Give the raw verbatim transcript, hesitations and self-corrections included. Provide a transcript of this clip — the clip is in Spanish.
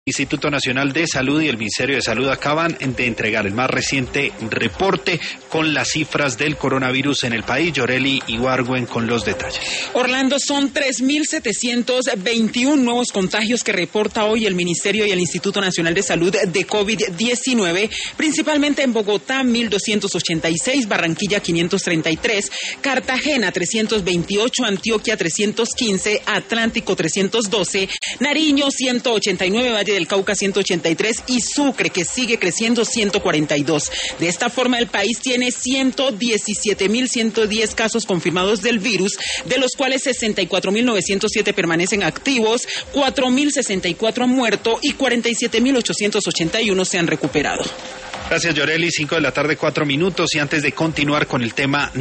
Instituto Nacional de Salud y el Ministerio de Salud acaban de entregar el más reciente reporte con las cifras del coronavirus en el país. Yoreli Ibargüen con los detalles. Orlando, son tres mil setecientos veintiuno nuevos contagios que reporta hoy el Ministerio y el Instituto Nacional de Salud de COVID diecinueve, principalmente en Bogotá mil doscientos ochenta y seis, Barranquilla quinientos treinta y tres, Cartagena trescientos veintiocho, Antioquia trescientos quince, Atlántico trescientos doce, Nariño ciento ochenta y nueve, Valle del Cauca ciento ochenta y tres y Sucre, que sigue creciendo, ciento cuarenta y dos. De esta forma, el país tiene ciento diecisiete mil ciento diez casos confirmados del virus, de los cuales sesenta y cuatro mil novecientos siete permanecen activos, cuatro mil sesenta y cuatro han muerto y cuarenta y siete mil ochocientos ochenta y uno se han recuperado. Gracias, Yoreli. Cinco de la tarde, cuatro minutos. Y antes de continuar con el tema